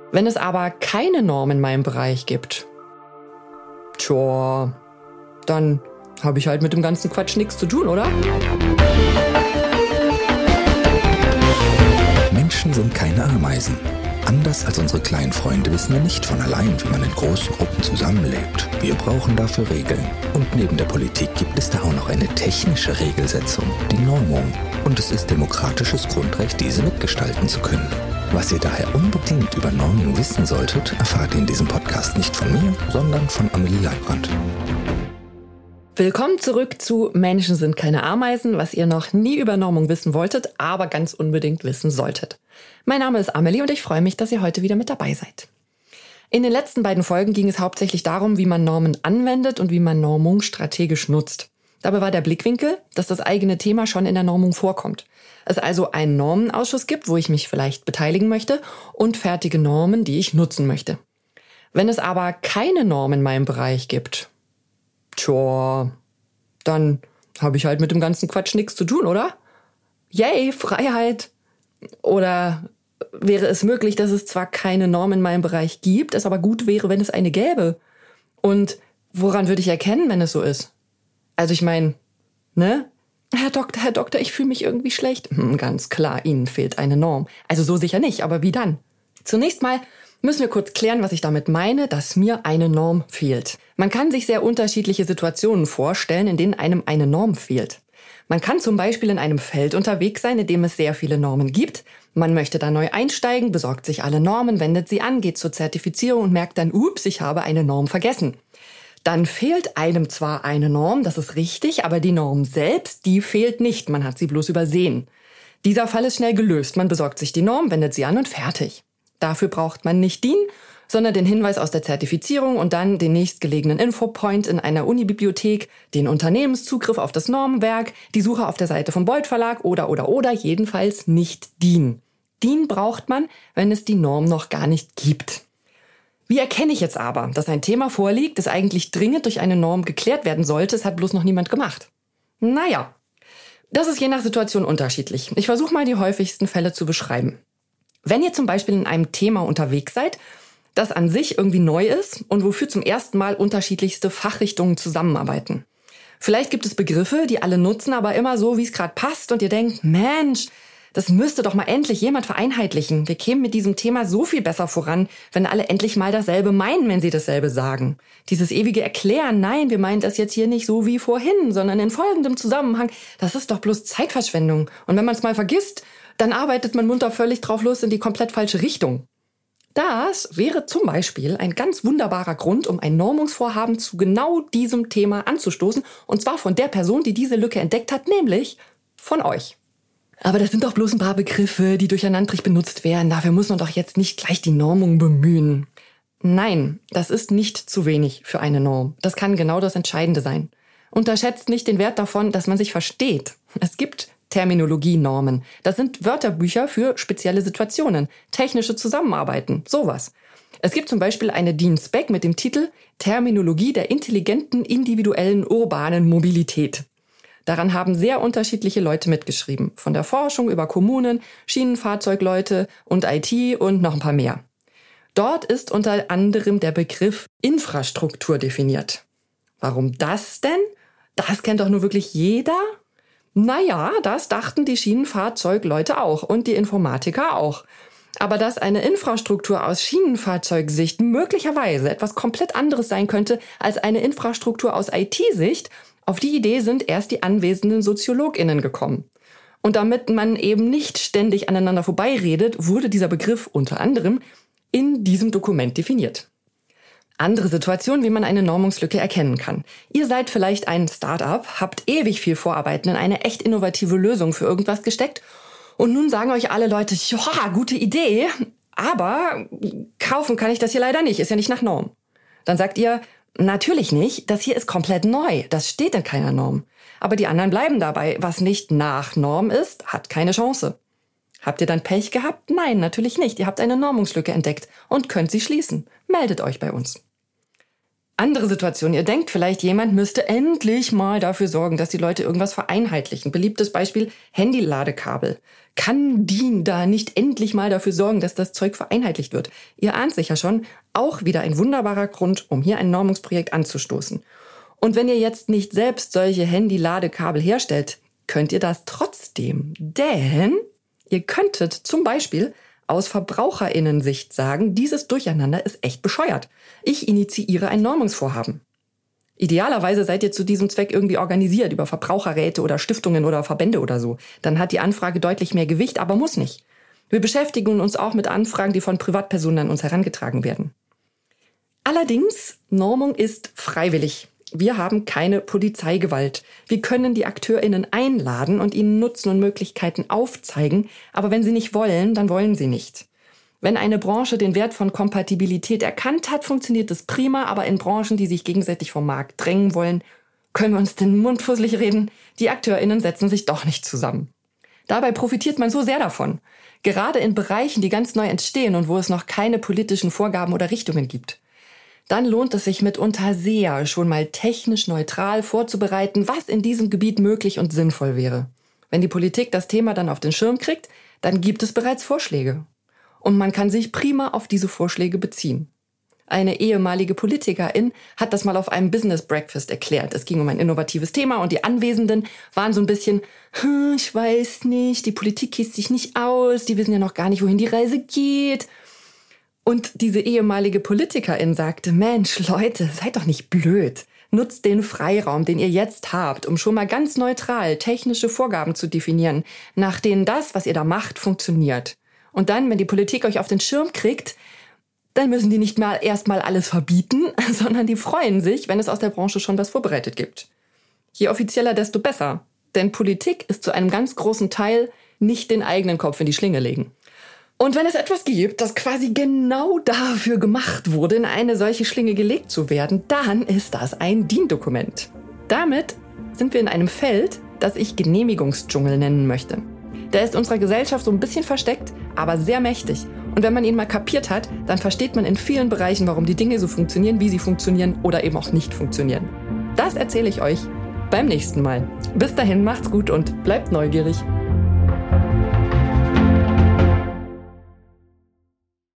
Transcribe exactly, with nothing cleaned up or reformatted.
Wenn es aber keine Norm in meinem Bereich gibt, tja, dann habe ich halt mit dem ganzen Quatsch nichts zu tun, oder? Menschen sind keine Ameisen. Anders als unsere kleinen Freunde wissen wir nicht von allein, wie man in großen Gruppen zusammenlebt. Wir brauchen dafür Regeln. Und neben der Politik gibt es da auch noch eine technische Regelsetzung, die Normung. Und es ist demokratisches Grundrecht, diese mitgestalten zu können. Was ihr daher unbedingt über Normung wissen solltet, erfahrt ihr in diesem Podcast nicht von mir, sondern von Amelie Leibrand. Willkommen zurück zu Menschen sind keine Ameisen, was ihr noch nie über Normung wissen wolltet, aber ganz unbedingt wissen solltet. Mein Name ist Amelie und ich freue mich, dass ihr heute wieder mit dabei seid. In den letzten beiden Folgen ging es hauptsächlich darum, wie man Normen anwendet und wie man Normung strategisch nutzt. Dabei war der Blickwinkel, dass das eigene Thema schon in der Normung vorkommt. Es also einen Normenausschuss gibt, wo ich mich vielleicht beteiligen möchte, und fertige Normen, die ich nutzen möchte. Wenn es aber keine Norm in meinem Bereich gibt, tja, dann habe ich halt mit dem ganzen Quatsch nichts zu tun, oder? Yay, Freiheit! Oder wäre es möglich, dass es zwar keine Norm in meinem Bereich gibt, es aber gut wäre, wenn es eine gäbe? Und woran würde ich erkennen, wenn es so ist? Also ich meine, ne? Herr Doktor, Herr Doktor, ich fühle mich irgendwie schlecht. Hm, ganz klar, Ihnen fehlt eine Norm. Also so sicher nicht, aber wie dann? Zunächst mal müssen wir kurz klären, was ich damit meine, dass mir eine Norm fehlt. Man kann sich sehr unterschiedliche Situationen vorstellen, in denen einem eine Norm fehlt. Man kann zum Beispiel in einem Feld unterwegs sein, in dem es sehr viele Normen gibt. Man möchte da neu einsteigen, besorgt sich alle Normen, wendet sie an, geht zur Zertifizierung und merkt dann, ups, ich habe eine Norm vergessen. Dann fehlt einem zwar eine Norm, das ist richtig, aber die Norm selbst, die fehlt nicht, man hat sie bloß übersehen. Dieser Fall ist schnell gelöst, man besorgt sich die Norm, wendet sie an und fertig. Dafür braucht man nicht D I N, sondern den Hinweis aus der Zertifizierung und dann den nächstgelegenen Infopoint in einer Unibibliothek, den Unternehmenszugriff auf das Normenwerk, die Suche auf der Seite vom Beuth Verlag oder, oder, oder, jedenfalls nicht D I N. D I N braucht man, wenn es die Norm noch gar nicht gibt. Wie erkenne ich jetzt aber, dass ein Thema vorliegt, das eigentlich dringend durch eine Norm geklärt werden sollte, es hat bloß noch niemand gemacht? Naja, das ist je nach Situation unterschiedlich. Ich versuche mal die häufigsten Fälle zu beschreiben. Wenn ihr zum Beispiel in einem Thema unterwegs seid, das an sich irgendwie neu ist und wofür zum ersten Mal unterschiedlichste Fachrichtungen zusammenarbeiten. Vielleicht gibt es Begriffe, die alle nutzen, aber immer so, wie es gerade passt und ihr denkt, Mensch, das müsste doch mal endlich jemand vereinheitlichen. Wir kämen mit diesem Thema so viel besser voran, wenn alle endlich mal dasselbe meinen, wenn sie dasselbe sagen. Dieses ewige Erklären, nein, wir meinen das jetzt hier nicht so wie vorhin, sondern in folgendem Zusammenhang, das ist doch bloß Zeitverschwendung. Und wenn man es mal vergisst, dann arbeitet man munter völlig drauf los in die komplett falsche Richtung. Das wäre zum Beispiel ein ganz wunderbarer Grund, um ein Normungsvorhaben zu genau diesem Thema anzustoßen, und zwar von der Person, die diese Lücke entdeckt hat, nämlich von euch. Aber das sind doch bloß ein paar Begriffe, die durcheinanderig benutzt werden. Dafür muss man doch jetzt nicht gleich die Normung bemühen. Nein, das ist nicht zu wenig für eine Norm. Das kann genau das Entscheidende sein. Unterschätzt nicht den Wert davon, dass man sich versteht. Es gibt Terminologienormen. Das sind Wörterbücher für spezielle Situationen, technische Zusammenarbeiten, sowas. Es gibt zum Beispiel eine D I N-Spec mit dem Titel Terminologie der intelligenten, individuellen, urbanen Mobilität. Daran haben sehr unterschiedliche Leute mitgeschrieben. Von der Forschung über Kommunen, Schienenfahrzeugleute und I T und noch ein paar mehr. Dort ist unter anderem der Begriff Infrastruktur definiert. Warum das denn? Das kennt doch nur wirklich jeder? Naja, das dachten die Schienenfahrzeugleute auch und die Informatiker auch. Aber dass eine Infrastruktur aus Schienenfahrzeugsicht möglicherweise etwas komplett anderes sein könnte als eine Infrastruktur aus I T-Sicht, auf die Idee sind erst die anwesenden SoziologInnen gekommen. Und damit man eben nicht ständig aneinander vorbeiredet, wurde dieser Begriff unter anderem in diesem Dokument definiert. Andere Situationen, wie man eine Normungslücke erkennen kann. Ihr seid vielleicht ein Start-up, habt ewig viel Vorarbeiten in eine echt innovative Lösung für irgendwas gesteckt und nun sagen euch alle Leute, ja, gute Idee, aber kaufen kann ich das hier leider nicht, ist ja nicht nach Norm. Dann sagt ihr, natürlich nicht, das hier ist komplett neu, das steht in keiner Norm. Aber die anderen bleiben dabei, was nicht nach Norm ist, hat keine Chance. Habt ihr dann Pech gehabt? Nein, natürlich nicht. Ihr habt eine Normungslücke entdeckt und könnt sie schließen. Meldet euch bei uns. Andere Situation, ihr denkt vielleicht, jemand müsste endlich mal dafür sorgen, dass die Leute irgendwas vereinheitlichen. Beliebtes Beispiel, Handyladekabel. kann die da nicht endlich mal dafür sorgen, dass das Zeug vereinheitlicht wird? Ihr ahnt sicher schon, auch wieder ein wunderbarer Grund, um hier ein Normungsprojekt anzustoßen. Und wenn ihr jetzt nicht selbst solche Handy-Ladekabel herstellt, könnt ihr das trotzdem. Denn ihr könntet zum Beispiel aus VerbraucherInnen-Sicht sagen, dieses Durcheinander ist echt bescheuert. Ich initiiere ein Normungsvorhaben. Idealerweise seid ihr zu diesem Zweck irgendwie organisiert über Verbraucherräte oder Stiftungen oder Verbände oder so. Dann hat die Anfrage deutlich mehr Gewicht, aber muss nicht. Wir beschäftigen uns auch mit Anfragen, die von Privatpersonen an uns herangetragen werden. Allerdings, Normung ist freiwillig. Wir haben keine Polizeigewalt. Wir können die AkteurInnen einladen und ihnen Nutzen und Möglichkeiten aufzeigen, aber wenn sie nicht wollen, dann wollen sie nicht. Wenn eine Branche den Wert von Kompatibilität erkannt hat, funktioniert das prima, aber in Branchen, die sich gegenseitig vom Markt drängen wollen, können wir uns den Mund fusselig reden, die AkteurInnen setzen sich doch nicht zusammen. Dabei profitiert man so sehr davon. Gerade in Bereichen, die ganz neu entstehen und wo es noch keine politischen Vorgaben oder Richtungen gibt. Dann lohnt es sich mitunter sehr, schon mal technisch neutral vorzubereiten, was in diesem Gebiet möglich und sinnvoll wäre. Wenn die Politik das Thema dann auf den Schirm kriegt, dann gibt es bereits Vorschläge. Und man kann sich prima auf diese Vorschläge beziehen. Eine ehemalige Politikerin hat das mal auf einem Business Breakfast erklärt. Es ging um ein innovatives Thema und die Anwesenden waren so ein bisschen, hm, ich weiß nicht, die Politik kiest sich nicht aus, die wissen ja noch gar nicht, wohin die Reise geht. Und diese ehemalige Politikerin sagte, Mensch, Leute, seid doch nicht blöd. Nutzt den Freiraum, den ihr jetzt habt, um schon mal ganz neutral technische Vorgaben zu definieren, nach denen das, was ihr da macht, funktioniert. Und dann, wenn die Politik euch auf den Schirm kriegt, dann müssen die nicht mal erstmal alles verbieten, sondern die freuen sich, wenn es aus der Branche schon was vorbereitet gibt. Je offizieller, desto besser. Denn Politik ist zu einem ganz großen Teil nicht den eigenen Kopf in die Schlinge legen. Und wenn es etwas gibt, das quasi genau dafür gemacht wurde, in eine solche Schlinge gelegt zu werden, dann ist das ein D I N-Dokument. Damit sind wir in einem Feld, das ich Genehmigungsdschungel nennen möchte. Der ist unserer Gesellschaft so ein bisschen versteckt, aber sehr mächtig. Und wenn man ihn mal kapiert hat, dann versteht man in vielen Bereichen, warum die Dinge so funktionieren, wie sie funktionieren oder eben auch nicht funktionieren. Das erzähle ich euch beim nächsten Mal. Bis dahin, macht's gut und bleibt neugierig.